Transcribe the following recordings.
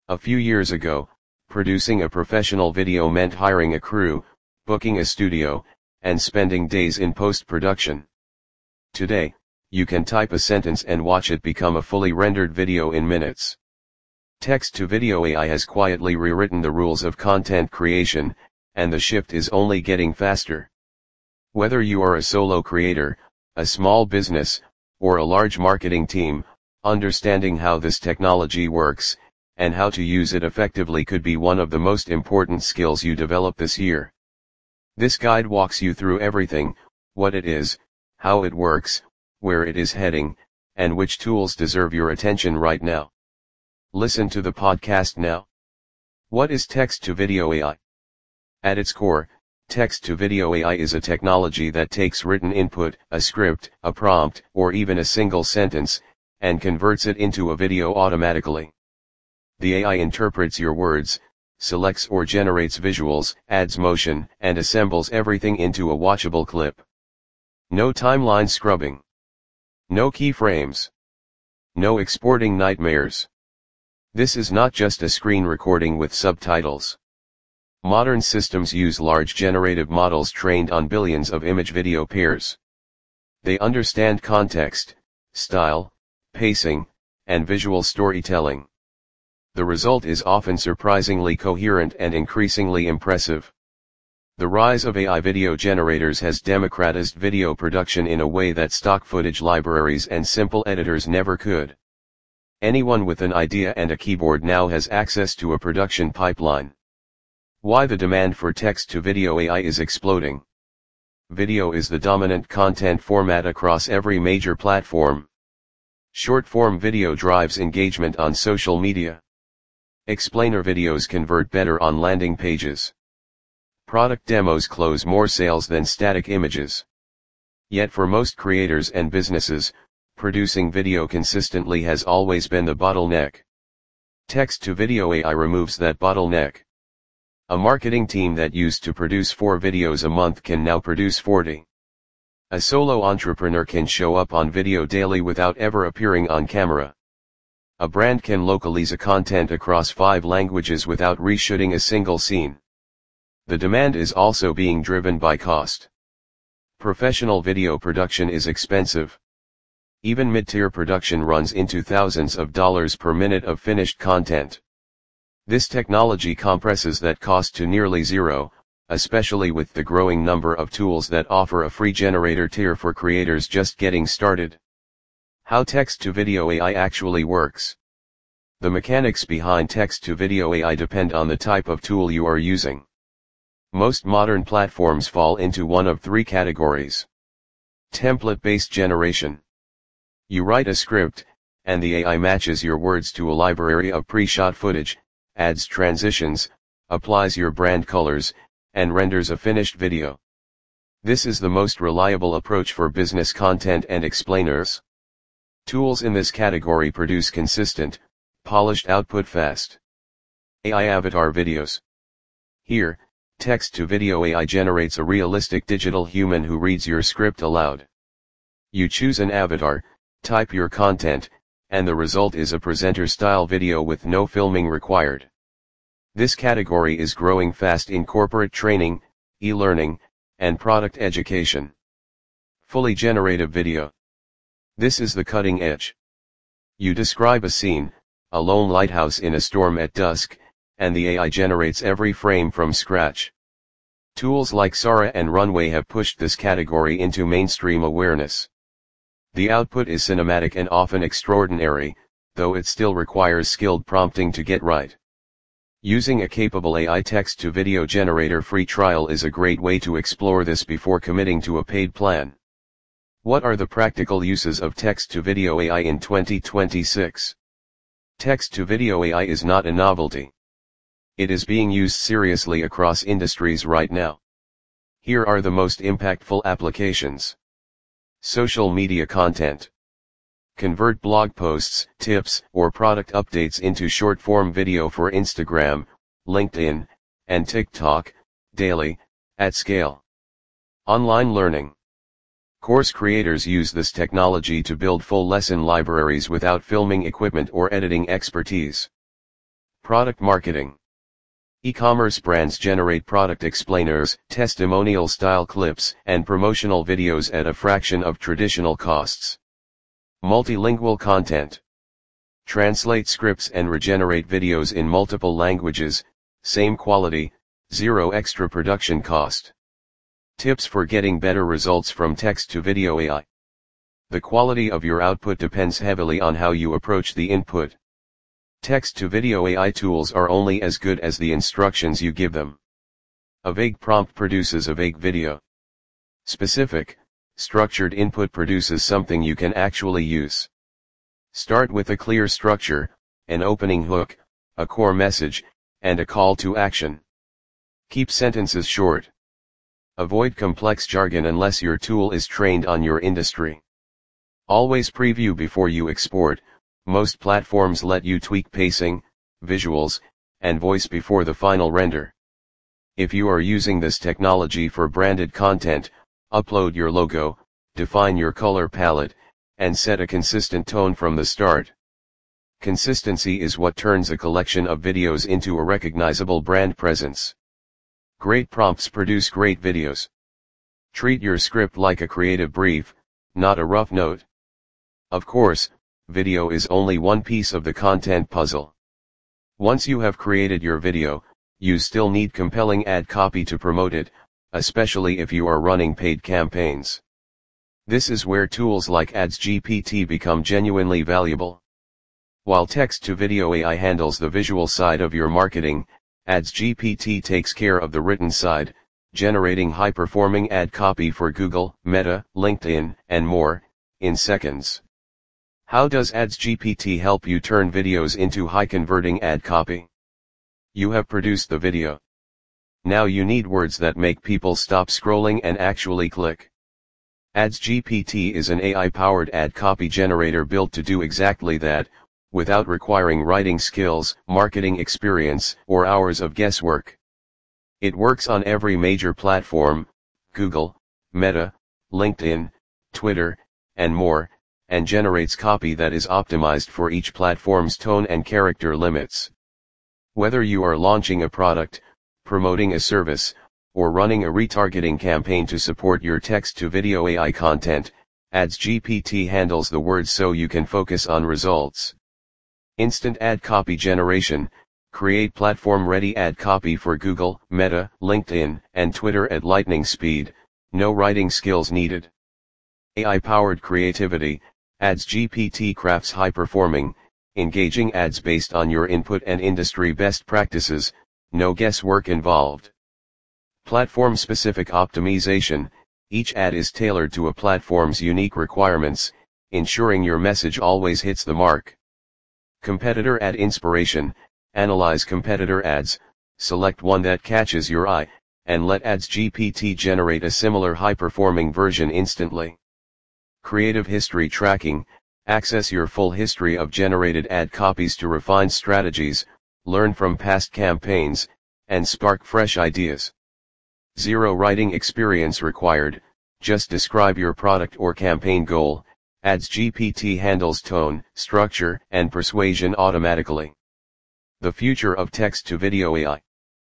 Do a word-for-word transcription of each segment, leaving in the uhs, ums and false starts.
A few years ago, producing a professional video meant hiring a crew, booking a studio, and spending days in post-production. Today, you can type a sentence and watch it become a fully rendered video in minutes. Text-to-video A I has quietly rewritten the rules of content creation, and the shift is only getting faster. Whether you are a solo creator, a small business, or a large marketing team, understanding how this technology works, and how to use it effectively could be one of the most important skills you develop this year. This guide walks you through everything: what it is, how it works, where it is heading, and which tools deserve your attention right now. Listen to the podcast now. What is text-to-video A I? At its core, text-to-video A I is a technology that takes written input, a script, a prompt, or even a single sentence, and converts it into a video automatically. The A I interprets your words, selects or generates visuals, adds motion, and assembles everything into a watchable clip. No timeline scrubbing. No keyframes. No exporting nightmares. This is not just a screen recording with subtitles. Modern systems use large generative models trained on billions of image-video pairs. They understand context, style, pacing, and visual storytelling. The result is often surprisingly coherent and increasingly impressive. The rise of A I video generators has democratized video production in a way that stock footage libraries and simple editors never could. Anyone with an idea and a keyboard now has access to a production pipeline. Why the demand for text-to-video A I is exploding. Video is the dominant content format across every major platform. Short-form video drives engagement on social media. Explainer videos convert better on landing pages. Product demos close more sales than static images. Yet for most creators and businesses, producing video consistently has always been the bottleneck. Text-to-video A I removes that bottleneck. A marketing team that used to produce four videos a month can now produce forty. A solo entrepreneur can show up on video daily without ever appearing on camera. A brand can localize a content across five languages without reshooting a single scene. The demand is also being driven by cost. Professional video production is expensive. Even mid-tier production runs into thousands of dollars per minute of finished content. This technology compresses that cost to nearly zero, especially with the growing number of tools that offer a free generator tier for creators just getting started. How text-to-video A I actually works. The mechanics behind text-to-video A I depend on the type of tool you are using. Most modern platforms fall into one of three categories. Template-based generation. You write a script, and the A I matches your words to a library of pre-shot footage, adds transitions, applies your brand colors, and renders a finished video. This is the most reliable approach for business content and explainers. Tools in this category produce consistent, polished output fast. A I avatar videos. Here, text-to-video A I generates a realistic digital human who reads your script aloud. You choose an avatar, type your content, and the result is a presenter-style video with no filming required. This category is growing fast in corporate training, e-learning, and product education. Fully generative video. This is the cutting edge. You describe a scene, a lone lighthouse in a storm at dusk, and the A I generates every frame from scratch. Tools like Sora and Runway have pushed this category into mainstream awareness. The output is cinematic and often extraordinary, though it still requires skilled prompting to get right. Using a capable A I text-to-video generator free trial is a great way to explore this before committing to a paid plan. What are the practical uses of text-to-video A I in twenty twenty-six? Text-to-video A I is not a novelty. It is being used seriously across industries right now. Here are the most impactful applications. Social media content. Convert blog posts, tips, or product updates into short-form video for Instagram, LinkedIn, and TikTok, daily, at scale. Online learning. Course creators use this technology to build full lesson libraries without filming equipment or editing expertise. Product marketing. E-commerce brands generate product explainers, testimonial-style clips, and promotional videos at a fraction of traditional costs. Multilingual content. Translate scripts and regenerate videos in multiple languages, same quality, zero extra production cost. Tips for getting better results from text-to-video A I. The quality of your output depends heavily on how you approach the input. Text-to-video A I tools are only as good as the instructions you give them. A vague prompt produces a vague video. Specific, structured input produces something you can actually use. Start with a clear structure, an opening hook, a core message, and a call to action. Keep sentences short. Avoid complex jargon unless your tool is trained on your industry. Always preview before you export. Most platforms let you tweak pacing, visuals, and voice before the final render. If you are using this technology for branded content, upload your logo, define your color palette, and set a consistent tone from the start. Consistency is what turns a collection of videos into a recognizable brand presence. Great prompts produce great videos. Treat your script like a creative brief, not a rough note. Of course, video is only one piece of the content puzzle. Once you have created your video, you still need compelling ad copy to promote it, especially if you are running paid campaigns. This is where tools like Ads G P T become genuinely valuable. While text-to-video A I handles the visual side of your marketing, Ads G P T takes care of the written side, generating high-performing ad copy for Google, Meta, LinkedIn, and more, in seconds. How does Ads G P T help you turn videos into high-converting ad copy? You have produced the video. Now you need words that make people stop scrolling and actually click. Ads G P T is an A I-powered ad copy generator built to do exactly that, without requiring writing skills, marketing experience, or hours of guesswork. It works on every major platform, Google, Meta, LinkedIn, Twitter, and more, and generates copy that is optimized for each platform's tone and character limits. Whether you are launching a product, promoting a service, or running a retargeting campaign to support your text-to-video A I content, Ads G P T handles the words so you can focus on results. Instant ad copy generation. Create platform-ready ad copy for Google, Meta, LinkedIn, and Twitter at lightning speed, no writing skills needed. A I-powered creativity. Ads G P T crafts high-performing, engaging ads based on your input and industry best practices, no guesswork involved. Platform-specific optimization. Each ad is tailored to a platform's unique requirements, ensuring your message always hits the mark. Competitor ad inspiration. Analyze competitor ads, select one that catches your eye, and let Ads G P T generate a similar high-performing version instantly. Creative history tracking. Access your full history of generated ad copies to refine strategies, learn from past campaigns, and spark fresh ideas. Zero writing experience required, just describe your product or campaign goal. Ads G P T handles tone, structure, and persuasion automatically. The future of text-to-video A I.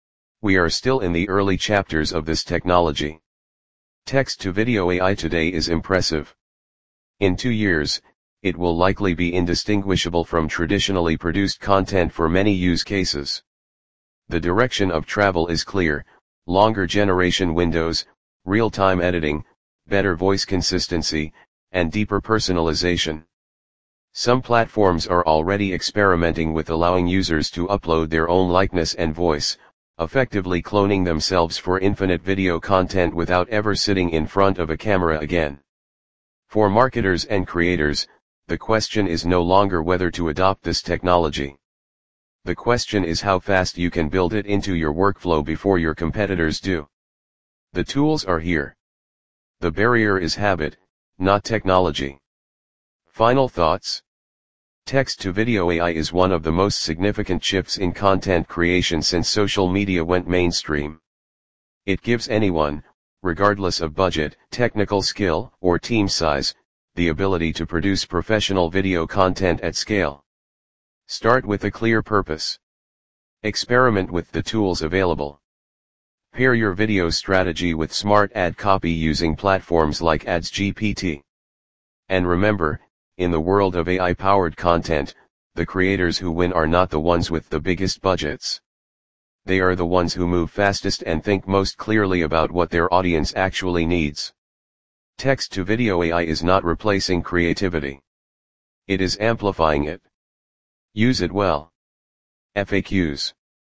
We are still in the early chapters of this technology. Text-to-video A I today is impressive. In two years, it will likely be indistinguishable from traditionally produced content for many use cases. The direction of travel is clear: longer generation windows, real-time editing, better voice consistency, and deeper personalization. Some platforms are already experimenting with allowing users to upload their own likeness and voice, effectively cloning themselves for infinite video content without ever sitting in front of a camera again. For marketers and creators, the question is no longer whether to adopt this technology. The question is how fast you can build it into your workflow before your competitors do. The tools are here. The barrier is habit, not technology. Final thoughts. Text-to-video A I is one of the most significant shifts in content creation since social media went mainstream. It gives anyone, regardless of budget, technical skill, or team size, the ability to produce professional video content at scale. Start with a clear purpose. Experiment with the tools available. Pair your video strategy with smart ad copy using platforms like AdsGPT. And remember, in the world of A I-powered content, the creators who win are not the ones with the biggest budgets. They are the ones who move fastest and think most clearly about what their audience actually needs. Text-to-video A I is not replacing creativity. It is amplifying it. Use it well. F A Qs.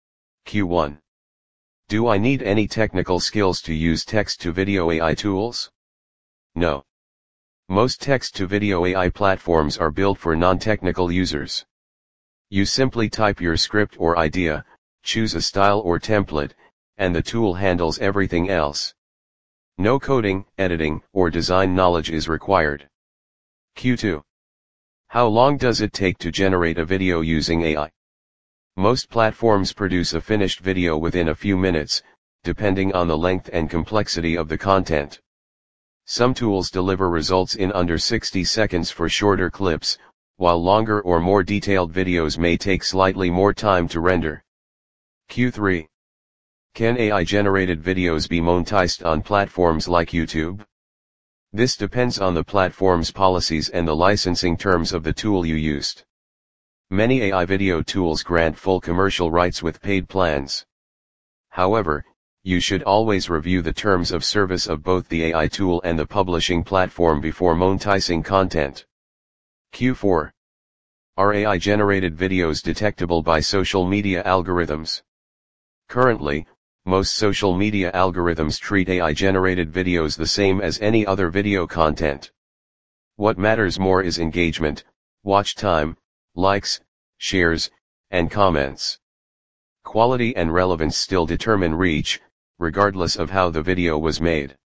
Q one. Do I need any technical skills to use text-to-video A I tools? No. Most text-to-video A I platforms are built for non-technical users. You simply type your script or idea, choose a style or template, and the tool handles everything else. No coding, editing, or design knowledge is required. Q two. How long does it take to generate a video using A I? Most platforms produce a finished video within a few minutes, depending on the length and complexity of the content. Some tools deliver results in under sixty seconds for shorter clips, while longer or more detailed videos may take slightly more time to render. Q three. Can A I-generated videos be monetized on platforms like YouTube? This depends on the platform's policies and the licensing terms of the tool you used. Many A I video tools grant full commercial rights with paid plans. However, you should always review the terms of service of both the A I tool and the publishing platform before monetizing content. Q four. Are A I-generated videos detectable by social media algorithms? Currently, most social media algorithms treat A I-generated videos the same as any other video content. What matters more is engagement, watch time, likes, shares, and comments. Quality and relevance still determine reach, regardless of how the video was made.